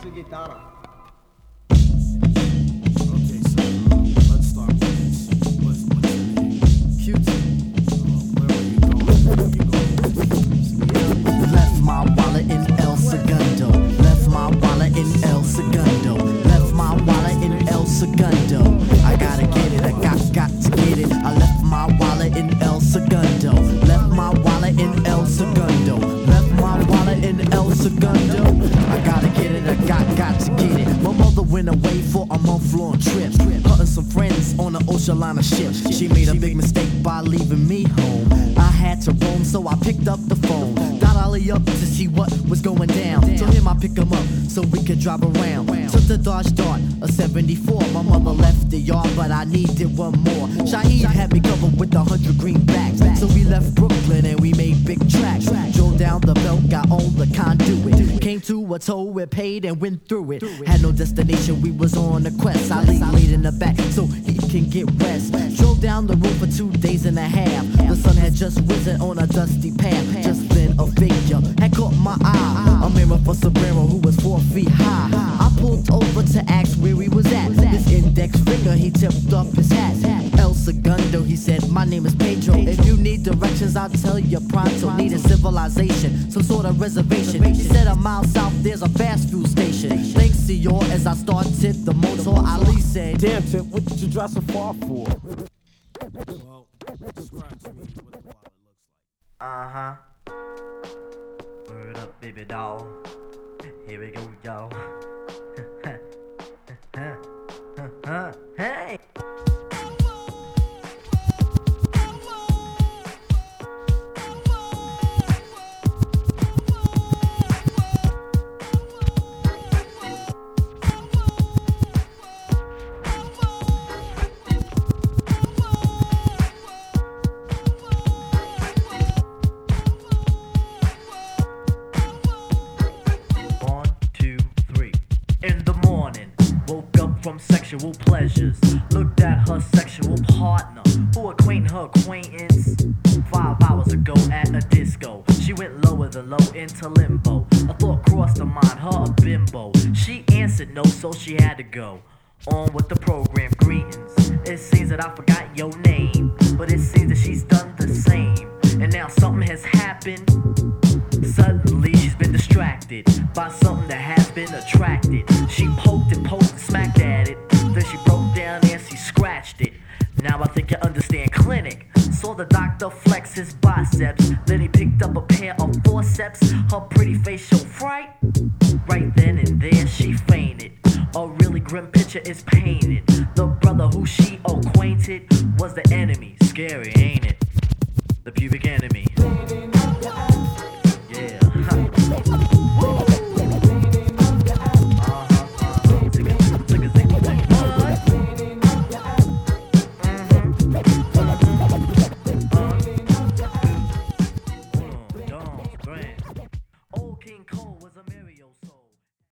su chitarra. Okay, so let's start with this. What's your name? Q-Tip. Where are you going? Where are you going? Left my wallet in El Segundo. Left my wallet in El Segundo. Left my wallet in El Segundo. I gotta get it, I got to get it. I left my wallet in El Segundo. Left my wallet in El Segundo. Left my wallet in El Segundo. I gotta get it, I got to get it. My mother went away for a month-long trip. Her and some friends on an ocean liner ship. She made a big mistake by leaving me home. I had to roam, so I picked up the phone. Dialed Ali up to see what was going down. Told him I pick him up so we could drive around. Took the Dodge Dart, a 74. My mother left the yard, but I needed one more. Shaheed had me covered with 100 greenbacks. So we left Brooklyn and we made big tracks. Drove down the belt, got on the conduit. Came to a toll, we paid and went through it. Had no destination, we was on a quest. Ali laid in the back so he can get rest. Drove down the road for 2 days and a half. The sun had just risen on a dusty path. Just then a figure had caught my eye. A mirror for Sombrero who was 4 feet high. I pulled over to ask where he was at. His index finger, he tipped up his hat. El Segundo, he said, my name is Pedro. If you need directions, I'll tell you pronto. Need a civilization, some sort of reservation. He said a mile south, there's a fast food station. Thanks to y'all as I started the motor. Ali said, Damn, Tip, what did you drive so far for? Well, describe to me what the wallet looks like. Uh-huh. Word up, baby doll. Here we go, y'all. Hey! From sexual pleasures, looked at her sexual partner, who acquainted her acquaintance 5 hours ago at a disco. She went lower than low into limbo. A thought crossed her mind, her a bimbo. She answered no, so she had to go on with the program. Greetings. It seems that I forgot your name, but it seems that she's done the same. And now something has happened. Suddenly she's been distracted by something that has been attracted. She poked and smacked at it. Then she broke down and she scratched it. Now I think you understand clinic. Saw the doctor flex his biceps. Then he picked up a pair of forceps. Her pretty face showed fright. Right then and there she fainted. A really grim picture is painted. The brother who she acquainted was the enemy. Scary, ain't it? The pubic enemy.